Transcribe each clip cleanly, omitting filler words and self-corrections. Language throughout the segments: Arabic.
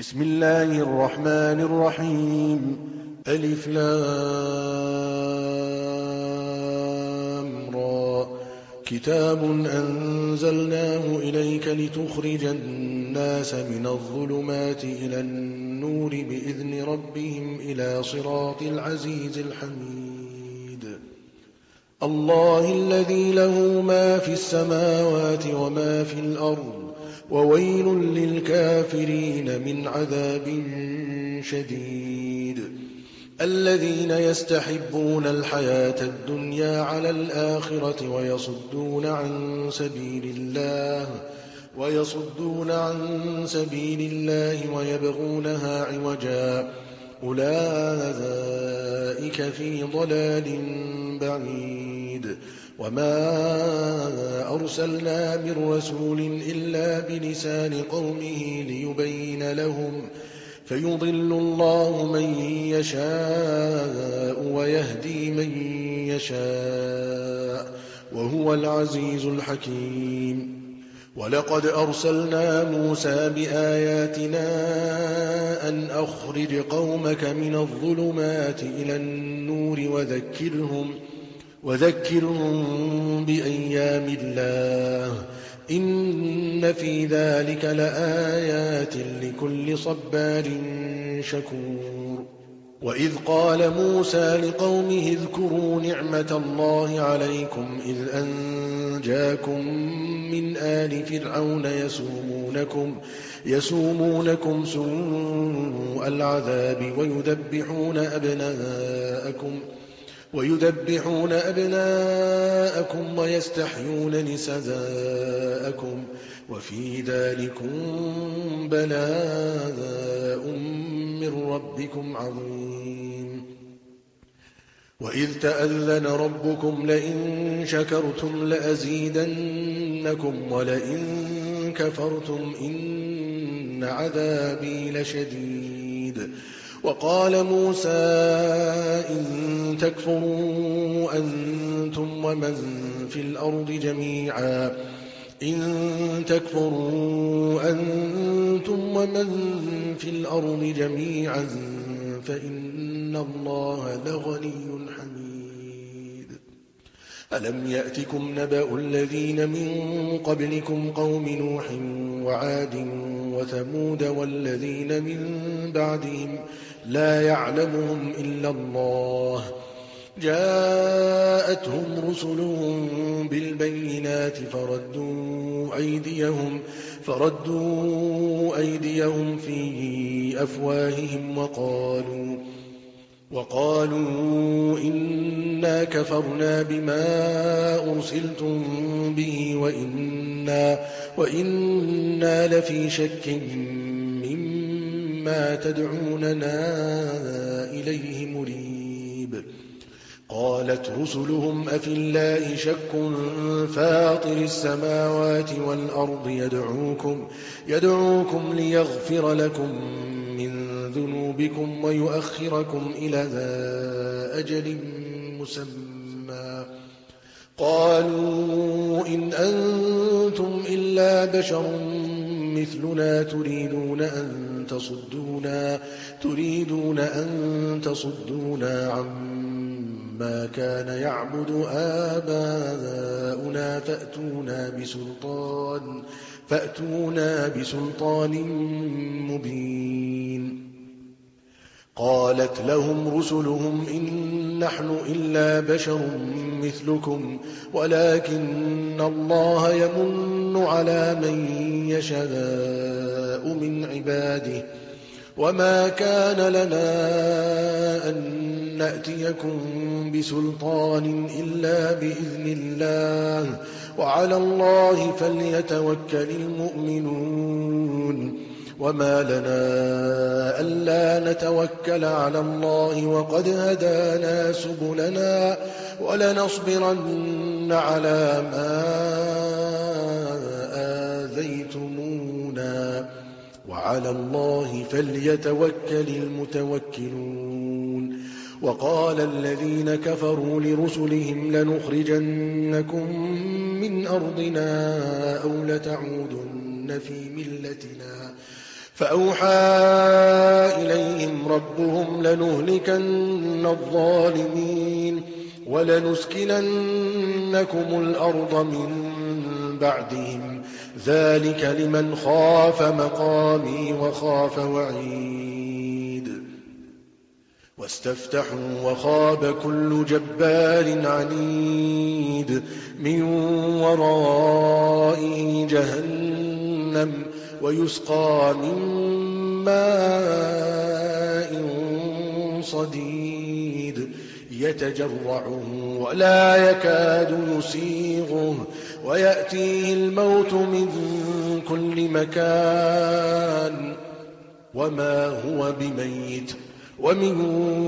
بسم الله الرحمن الرحيم. ألف لام را. كتاب أنزلناه إليك لتخرج الناس من الظلمات إلى النور بإذن ربهم إلى صراط العزيز الحميد. الله الذي له ما في السماوات وما في الأرض، وويل للكافرين من عذاب شديد. الذين يستحبون الحياة الدنيا على الآخرة ويصدون عن سبيل الله ويبغونها عوجا، أولئك في ضلال بعيد. وما أرسلنا من رسول إلا بلسان قومه ليبين لهم، فيضل الله من يشاء ويهدي من يشاء، وهو العزيز الحكيم. ولقد أرسلنا موسى بآياتنا أن أخرج قومك من الظلمات إلى النور وذكرهم بأيام الله، إن في ذلك لآيات لكل صبار شكور. وإذ قال موسى لقومه اذكروا نعمة الله عليكم إذ أنجاكم من آل فرعون يسومونكم سوء العذاب ويذبحون أبناءكم ويستحيون نساءكم، وفي ذلكم بلاء من ربكم عظيم. وإذ تأذن ربكم لئن شكرتم لأزيدنكم ولئن كفرتم إن عذابي لشديد. وقال موسى إن تكفروا أنتم ومن في الأرض جميعا فإن الله لغني حميد. ألم يأتكم نبأ الذين من قبلكم قوم نوح وعاد وثمود والذين من بعدهم لا يعلمهم إلا الله، جاءتهم رسلهم بالبينات فردوا أيديهم في أفواههم وقالوا إنا كفرنا بما أرسلتم به وإنا لفي شك مما تدعوننا إليه مريب. قالت رسلهم أفي الله شك فاطر السماوات والأرض يدعوكم ليغفر لكم من ذنوبكم ويؤخركم إلى أجل مسمى. قالوا إن أنتم إلا بشر مثلنا تريدون أن تصدونا عما كان يعبد آباؤنا فأتونا بسلطان مبين. قالت لهم رسلهم إن نحن إلا بشر مثلكم ولكن الله يمن على من يشاء من عباده، وما كان لنا أن نأتيكم بسلطان إلا بإذن الله، وعلى الله فليتوكل المؤمنون. وما لنا ألا نتوكل على الله وقد هدانا سبلنا ولنصبرن على ما آذيتمونا، وعلى الله فليتوكل المتوكلون. وقال الذين كفروا لرسلهم لنخرجنكم من أرضنا أو لتعودن في ملتنا فأوحى إليهم ربهم لنهلكن الظالمين ولنسكننكم الأرض من بعدهم ذلك لمن خاف مقامي وخاف وعيد واستفتحوا وخاب كل جبار عنيد من ورائه جهنم ويسقى من ماء صديد يتجرعه ولا يكاد يسيغه ويأتيه الموت من كل مكان وما هو بميت ومن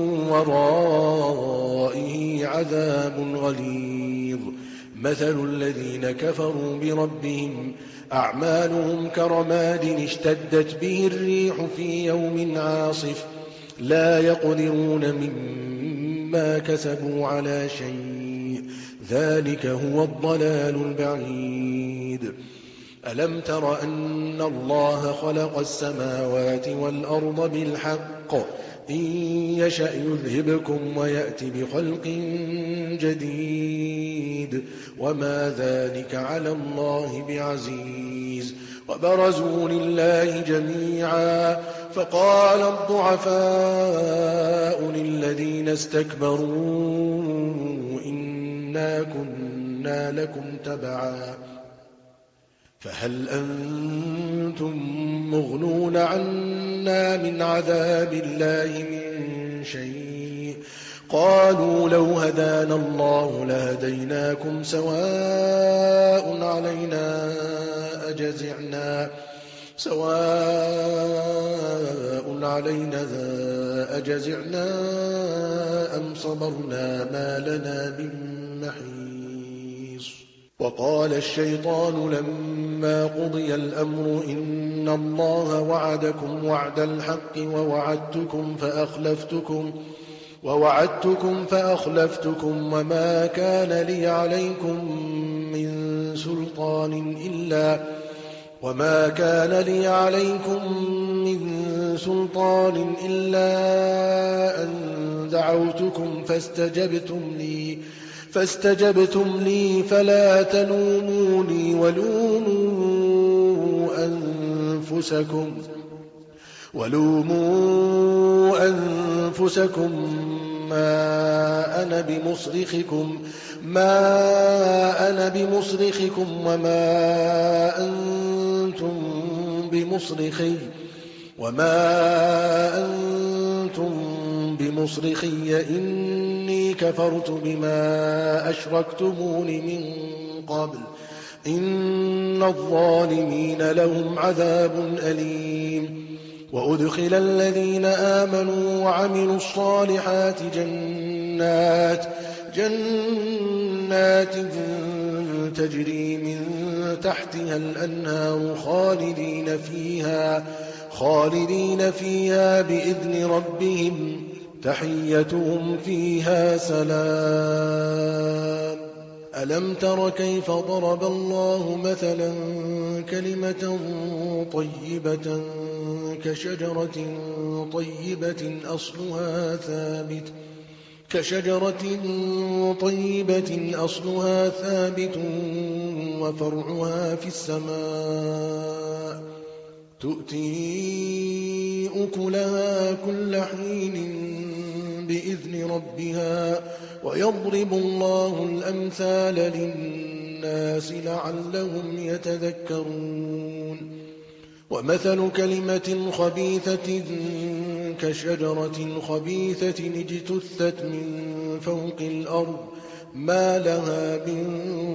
ورائه عذاب غليظ مثل الذين كفروا بربهم أعمالهم كرماد اشتدت به الريح في يوم عاصف لا يقدرون مما كسبوا على شيء ذلك هو الضلال البعيد ألم تر أن الله خلق السماوات والأرض بالحق إن يشأ يذهبكم ويأت بخلق جديد وما ذلك على الله بعزيز وبرزوا لله جميعا فقال الضعفاء للذين استكبروا إنا كنا لكم تبعا فهل أنتم مغنون عنا من عذاب الله من شيء قالوا لو هدانا الله لهديناكم سواء علينا أجزعنا أم صبرنا ما لنا من محيص وقال الشيطان لما قضي الأمر إن الله وعدكم وعد الحق ووعدتكم فأخلفتكم وما كان لي عليكم من سلطان إلا أن دعوتكم فاستجبتم لي فلا تلوموني ولوموا أنفسكم ما أنا بمصرخكم وما أنتم بمصرخي إني كفرت بما أشركتمون من قبل إن الظالمين لهم عذاب أليم وأدخل الذين آمنوا وعملوا الصالحات جنات تجري من تحتها الأنهار خالدين فيها بإذن ربهم تحيتهم فيها سلام ألم تر كيف ضرب الله مثلا كلمة طيبة كشجرة طيبة أصلها ثابت وفرعها في السماء تؤتي أكلها كل حين بإذن ربها ويضرب الله الأمثال للناس لعلهم يتذكرون ومثل كلمة خبيثة كشجرة خبيثة اجتثت من فوق الأرض ما لها من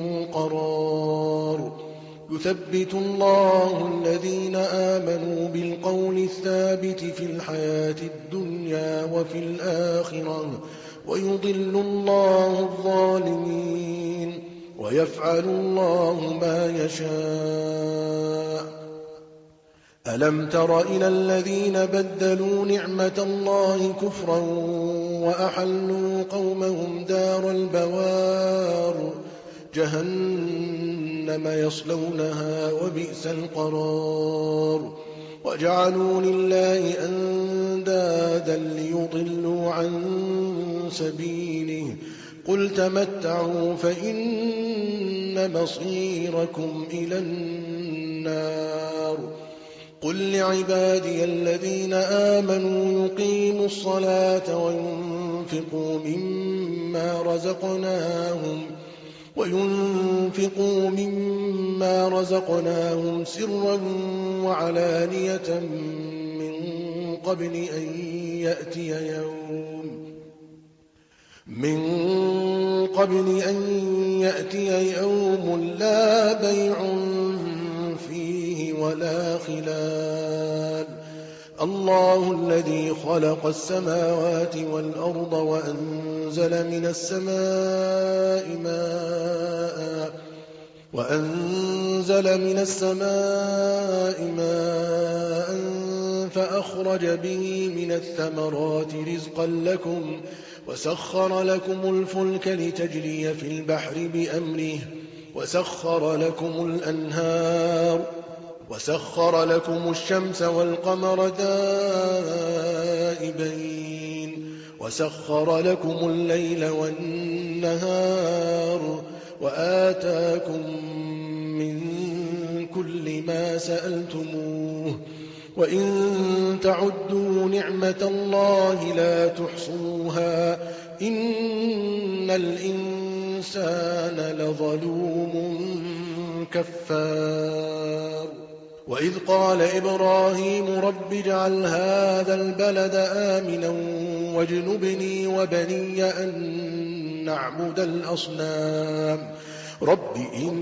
قرار يثبت الله الذين آمنوا بالقول الثابت في الحياة الدنيا وفي الآخرة ويضل الله الظالمين ويفعل الله ما يشاء ألم تر إلى الذين بدلوا نعمة الله كفرا وأحلوا قومهم دار البوار جهنم يصلونها وبئس القرار وجعلوا لله أندادا ليضلوا عن سبيله قل تمتعوا فإن مصيركم إلى النار قل لعبادي الذين آمنوا يقيموا الصلاة وينفقوا مما رزقناهم سرا وعلانية من قبل أن يأتي يوم لا بيع فيه ولا خلال الله الذي خلق السماوات والأرض وأنزل من السماء ماء فأخرج به من الثمرات رزقا لكم وسخر لكم الفلك لتجري في البحر بأمره وسخر لكم الأنهار وسخر لكم الشمس والقمر دائبين وسخر لكم الليل والنهار وآتاكم من كل ما سألتموه وإن تعدوا نعمة الله لا تحصوها إن الإنسان لظلوم كفار وإذ قال إبراهيم رب اجعل هذا البلد آمنا واجنبني وبني أن نعبد الأصنام رب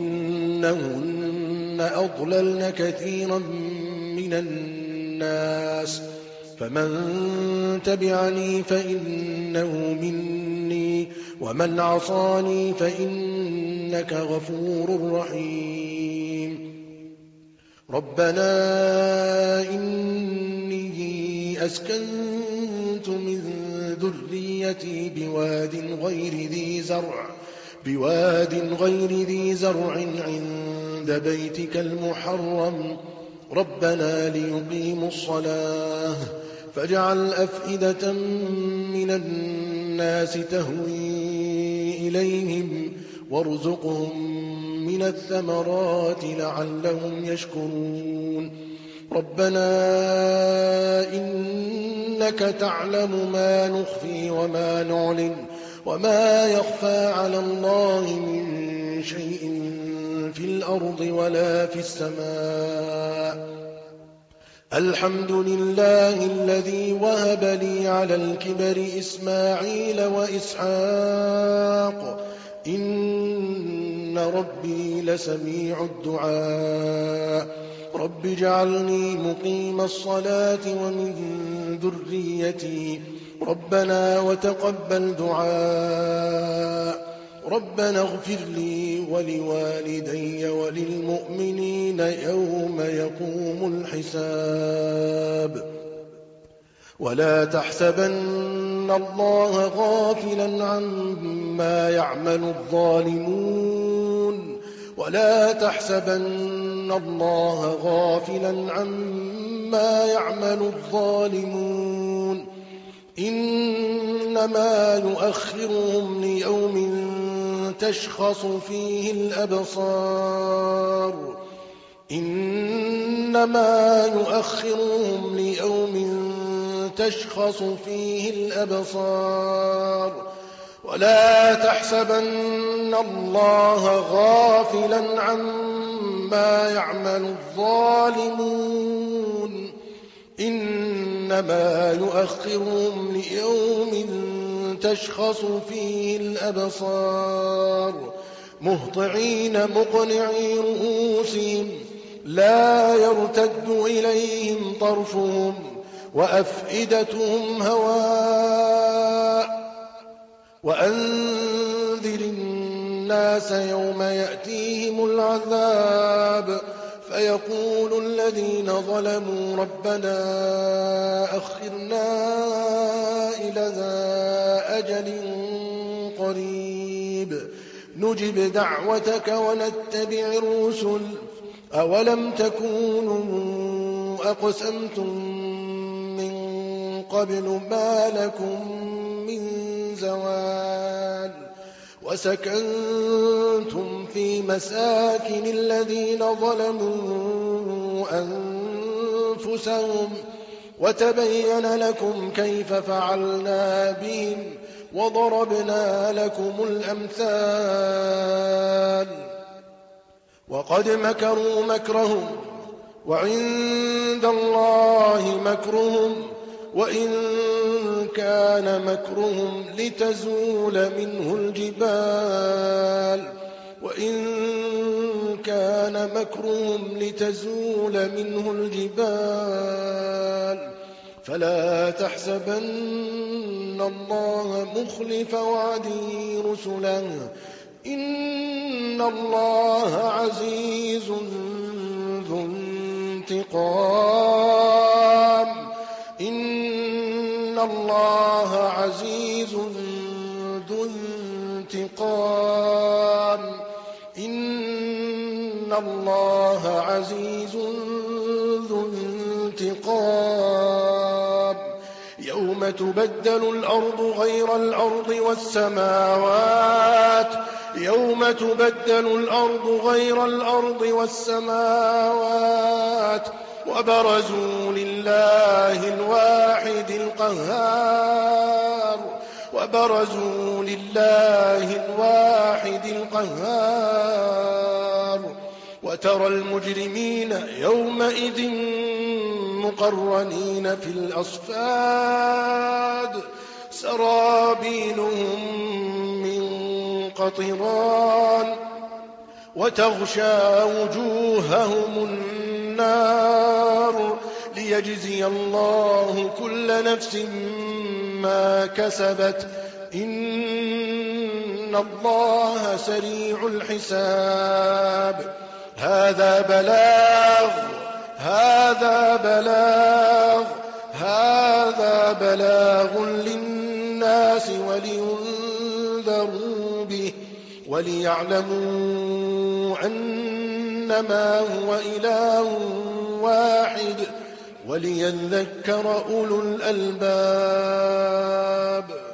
إنهن أضللن كثيرا من الناس فمن تبعني فإنه مني ومن عصاني فإنك غفور رحيم ربنا إني أسكنت من ذريتي بواد غير ذي زرع عند بيتك المحرم ربنا ليقيموا الصلاة فاجعل أفئدة من الناس تهوي إليهم وارزقهم من الثمرات لعلهم يشكرون ربنا إنك تعلم ما نخفي وما نعلن وما يخفى على الله من شيء في الأرض ولا في السماء الحمد لله الذي وهب لي على الكبر إسماعيل وإسحاق إن ربي لسميع الدعاء رب اجعلني مقيم الصلاة ومن ذريتي ربنا وتقبل دعاء ربنا اغفر لي ولوالدي وللمؤمنين يوم يقوم الحساب ولا تحسبن الله غافلا عما يعمل الظالمون إنما يؤخرهم ليوم تشخص فيه الأبصار ولا تحسبن الله غافلا عما يعمل الظالمون إنما يؤخرهم ليوم تشخص فيه الأبصار مهطعين مقنعي رؤوسهم لا يرتد إليهم طرفهم وأفئدتهم هواء وأنذر الناس يوم يأتيهم العذاب فيقول الذين ظلموا ربنا أخرنا إلى أجل قريب نجب دعوتك ونتبع الرسل أولم تكونوا أقسمتم من قبل ما لكم من زوال وسكنتم في مساكن الذين ظلموا أنفسهم وتبين لكم كيف فعلنا بهم وضربنا لكم الأمثال وقد مكروا مكرهم وعند الله مكرهم وإن كان مكرهم لتزول منه الجبال فلا تحسبن الله مخلف وعده رسله إن الله عزيز ذو انتقام إن الله عزيز ذو انتقام إن الله عزيز ذو انتقام يوم تبدل الأرض غير الأرض والسماوات وبرزوا لله الواحد القهار وترى المجرمين يومئذ مقرنين في الأصفاد سرابيلهم من قطران وتغشى وجوههم النار ليجزي الله كل نفس ما كسبت إن الله سريع الحساب هذا بلاغ للناس ولينذروا به وليعلموا أنما هو إله واحد وليذكر أولو الألباب